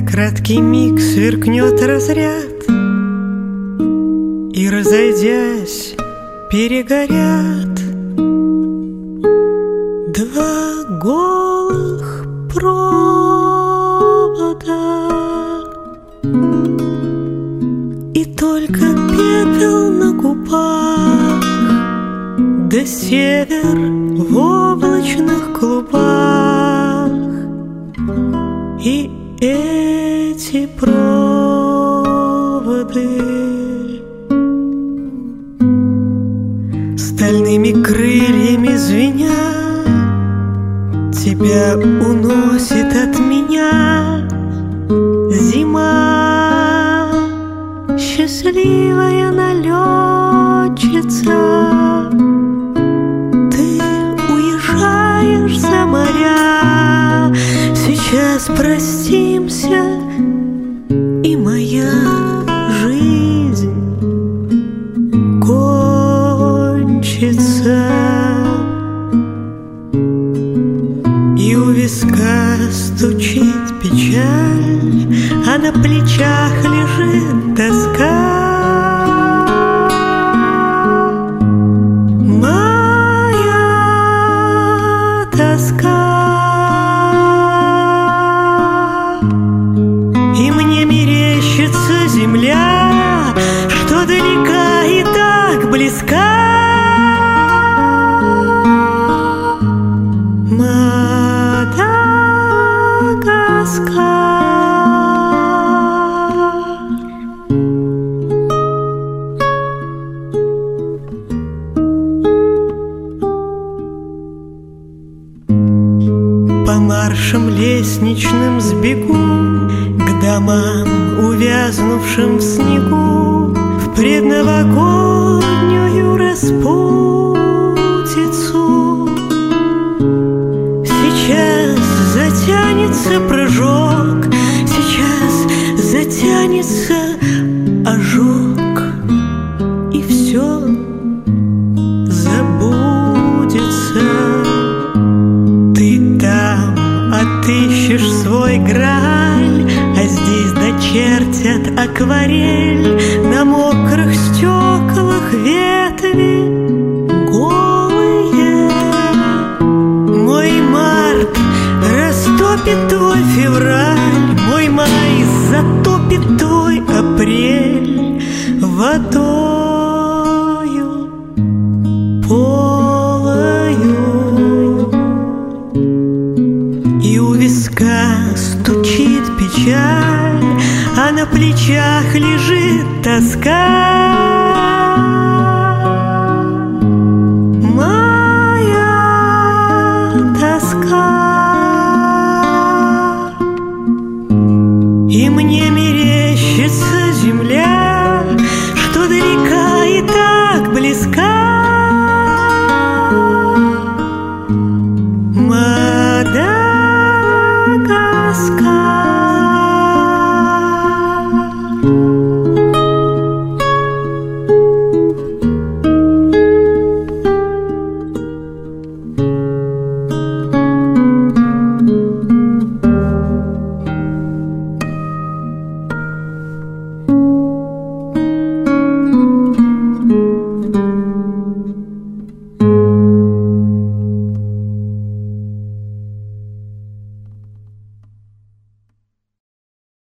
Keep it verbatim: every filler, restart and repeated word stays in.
краткий миг сверкнет разряд, и, разойдясь, перегорят два голых провода, и только пепел на губах, да север в облачных клубах, и эти проводы стальными крыльями звеня тебя уносит от меня зима, счастливая налетчица. Ты уезжаешь за моря, сейчас простимся, и моя жизнь кончится. И у виска стучит печаль, а на плечах лежит тоска. Моя тоска. И мне мерещится земля, что далека и так близка. По маршам лестничным сбегу к домам, увязнувшим в снегу, в предновогоднюю распутицу. Сейчас затянется прыжок, сейчас затянется ожог, и все забудется. Ты там отыщешь свой грааль, а здесь дочертят акварель на мокрых стеклах ветви голые. Мой март растопит твой февраль, мой май затопит твой апрель водою полою. И у виска стучит печаль, а на плечах лежит тоска.